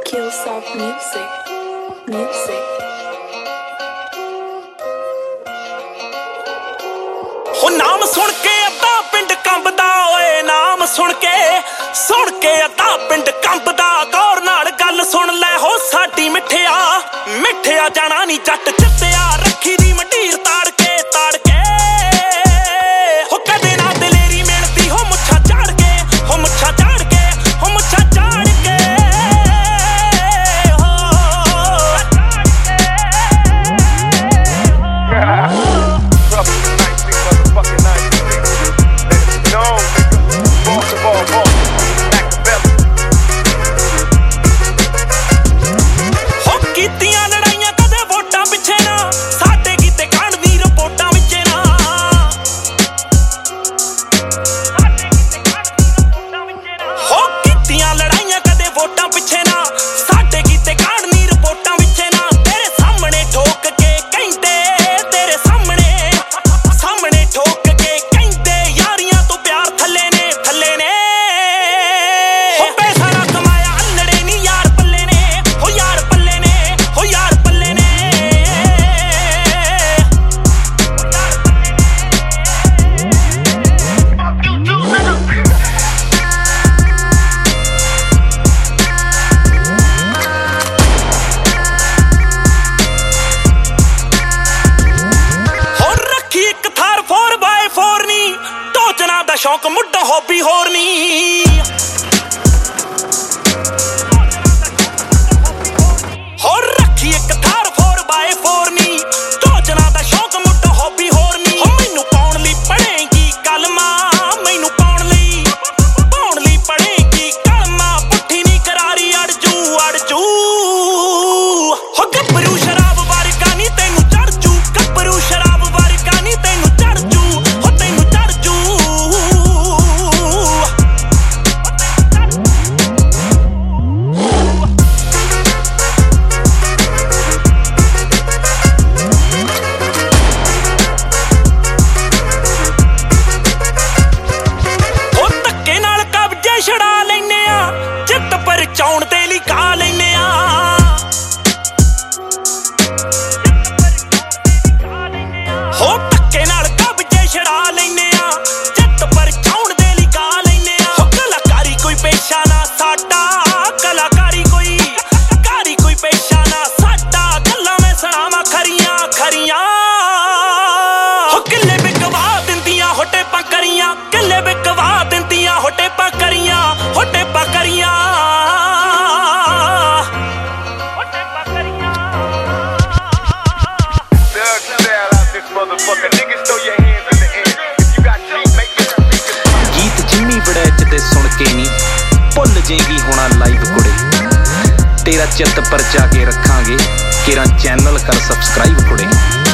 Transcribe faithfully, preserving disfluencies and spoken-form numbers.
Killsoft Music. Music. हो नाम सुन के अद्धा पिंड कंबदा ओए नाम सुन के सुन के अद्धा पिंड कंबदा गौर नाल गल सुन ले हो साडी मिठिया मिठिया जाना नी जट चित्तिया रखी दी मंडीर ताड़ के ताड़ के हो कदे ना दलेरी मिलती हो मुच्छा झाड़ के हो मुच्छा झाड़ के हो मुच्छा झाड़ के शौक मुड्डा हॉबी होरनी होर रखी एक थार फोर बाय फोर नी दो जना दा शौक मुड्डा हॉबी होरनी हो मैनू पाउण लई पढ़ेगी कलमा मैनू पाउण लई पाउण लई पढ़ेगी कलमा पुट्ठी नी करारी अड़जू अड़जू हो गब्बरू शराब वारका नी तैनू चढ़ जू गब्बरू शराब वारका नी तैनू चढ़ जू हो तैनू चढ़ जू छड़ा लेने आ चित पर चाउण दे लई गा लेने आ हो धक्के नाल कब्जे छड़ा लेने आ चित पर चाउण दे लई गा लेने आ हो कलाकारी कोई पेशा ना साडा कलाकारी कोई कारी कोई पेशा ना साडा गल्लां मैं सुणावां खरियां खरियां हो किल्ले बिकवा दिंदियां हो टेपां करियां किल्ले बिकवा दिंदियां हो टेपां करियां हो टेपां करियां हो टेपां करियां गीत जिम्मी वड़ैच ते सुन के नी भुल जेगी होना लाइव कुड़े तेरा चित्त पर जाके रखांगे केरा चैनल कर सबसक्राइब कुड़े।